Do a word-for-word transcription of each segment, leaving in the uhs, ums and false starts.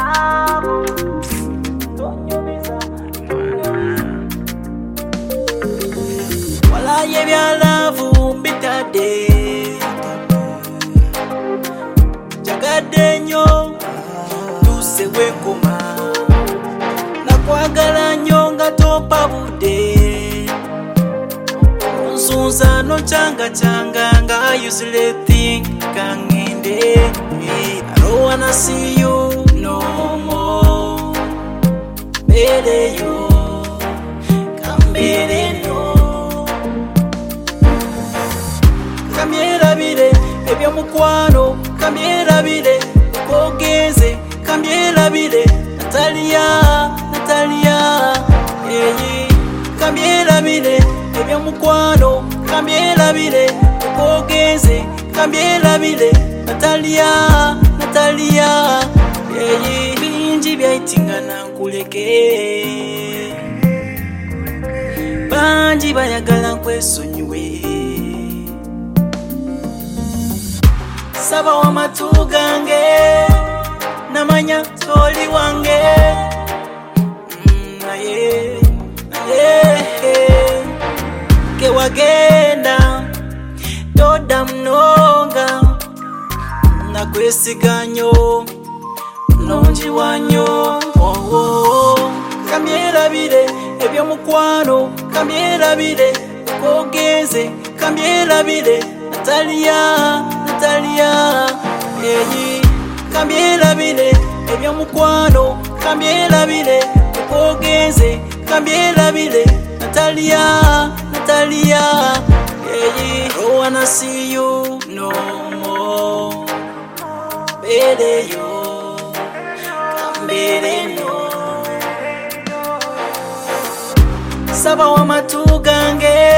Walaye bya love mbitade jagadde nnyo tusewe koma nakwagala nnyo nga topa budde onsunza no changa changa nga I usually think kangende. I don't wanna see you no more. Bere yo kambere no kamyera bire ebyo mukwano kamyera bire kogenze kamyera bire Natalia Natalia eyi kamyera bire ebyo mukwano kamyera bire kogenze kamyera bire Natalia Natalia eyi bingi byaitingana nkuleke bangi bayagala nkwesonyiwe saba wamatu gange namanya toli wange naye naye ke wagenda toda mnonga nakwesiganyo nonji wanyo oh, oh. Kamyera bire ebyo mukwano kamyera bire kogenze kamyera bire Natalia Natalia eyi kamyera bire ebyo mukwano kamyera bire kogenze kamyera bire Natalia Natalia eyi I don't wanna see you no more. Bere yo kambere no saba wamatu gange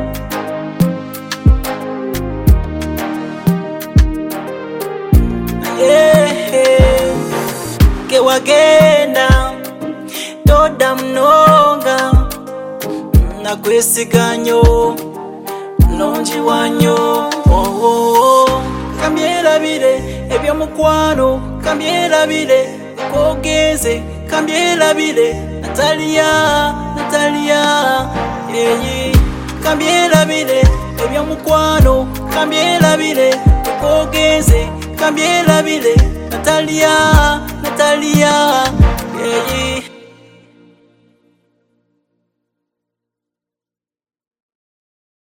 yeah. Ke wagenda toda mnonga nakwesiganyo nonji wanyo oh, oh. Kamyera bire ebyo mukwano kamyera bire kogenze kamyera bire Natalia Natalia eyi kamyera bire ebyo mukwano kamyera bire kogenze kamyera bire Natalia Natalia eyi